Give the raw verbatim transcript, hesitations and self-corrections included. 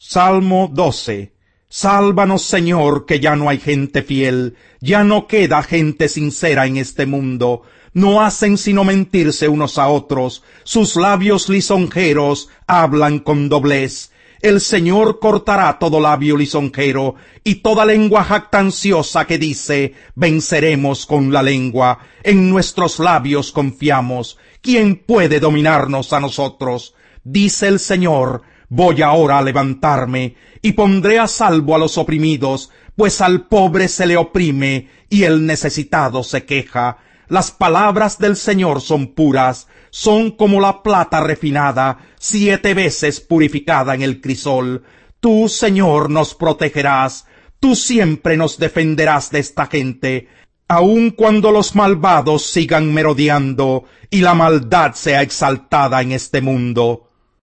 Salmo doce. Sálvanos, Señor, que ya no hay gente fiel, ya no queda gente sincera en este mundo. No hacen sino mentirse unos a otros, sus labios lisonjeros hablan con doblez. El Señor cortará todo labio lisonjero, y toda lengua jactanciosa que dice, venceremos con la lengua. En nuestros labios confiamos. ¿Quién puede dominarnos a nosotros? Dice el Señor, voy ahora a levantarme, y pondré a salvo a los oprimidos, pues al pobre se le oprime, y el necesitado se queja. Las palabras del Señor son puras, son como la plata refinada, siete veces purificada en el crisol. Tú, Señor, nos protegerás, tú siempre nos defenderás de esta gente, aun cuando los malvados sigan merodeando, y la maldad sea exaltada en este mundo.